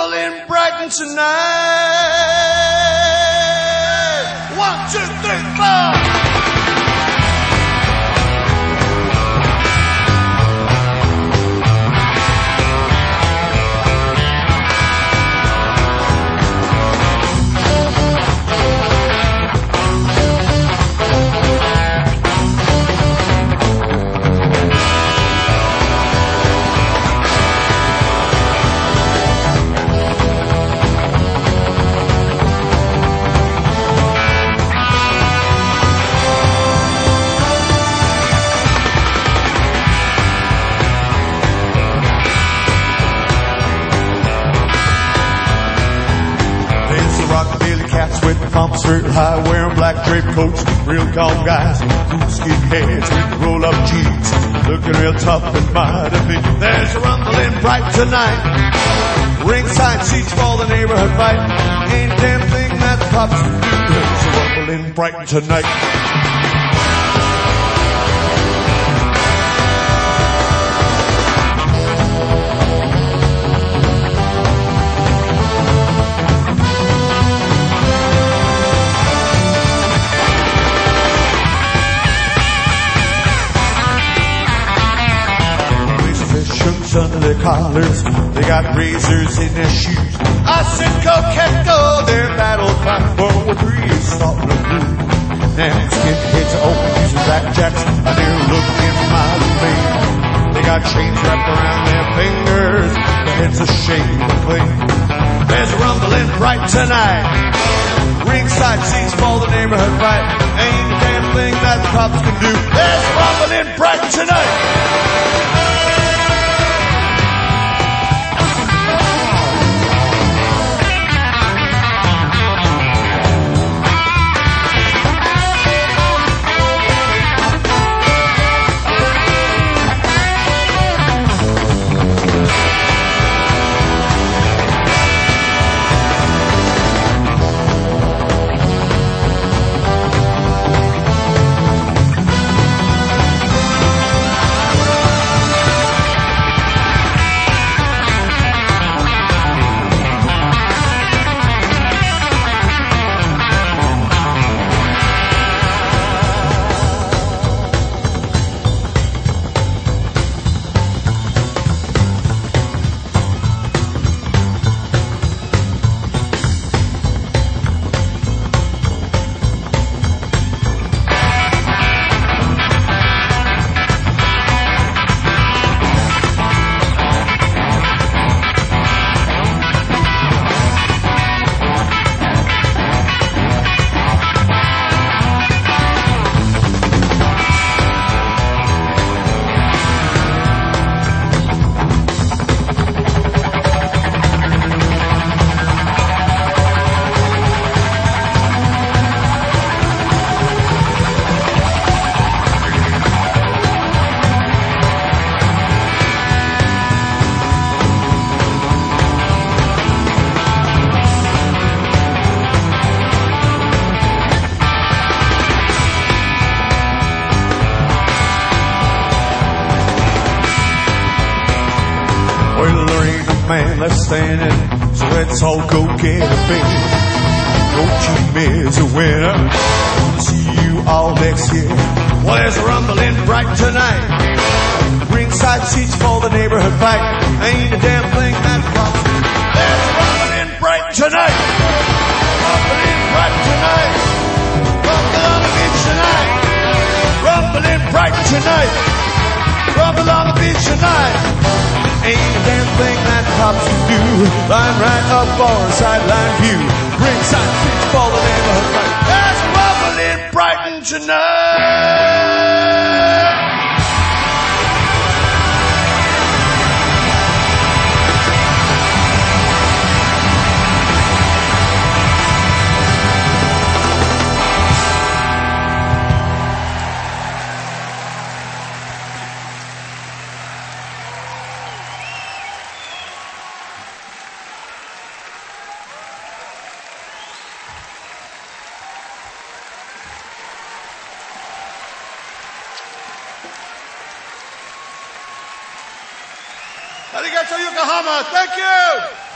rumble in Brighton tonight. 1, 2, 3, 4. Cats with pumps real high, wearing black draped coats, real calm guys, cool skin heads with roll up jeans, looking real tough and mighty mean. There's a rumble in Brighton tonight, ringside seats for the neighborhood fight. Ain't a damn thing that the cops can do. There's a rumble in Brighton tonight. Under their collars, they got razors in their shoes. I said, coquette, go, their battle cry for breeze, starting to move. Now skinheads are open using blackjacks, and they're looking mighty mean. They got chains wrapped around their fingers, their heads are shaved and clean. There's a rumble in Brighton tonight, ringside seats for the neighborhood fight. Ain't a damn thing that the cops can do. There's a rumble in Brighton tonight. Man, let's stand in, so let's all go get a bed. Your team is a winner. Wanna see you all next year. Well, there's a rumble in Brighton tonight, ringside seats for the neighborhood fight. Ain't a damn thing that cops. There's a rumble in Brighton tonight, rumble in Brighton tonight, rumble on the beach tonight, rumble in Brighton tonight, rumble on the beach tonight. Ain't a damn thing that cops can do. Line right up for a sideline view. Ringside seats for the neighborhood fight. There's a rumble in Brighton tonight. Arigato Yokohama. Thank you.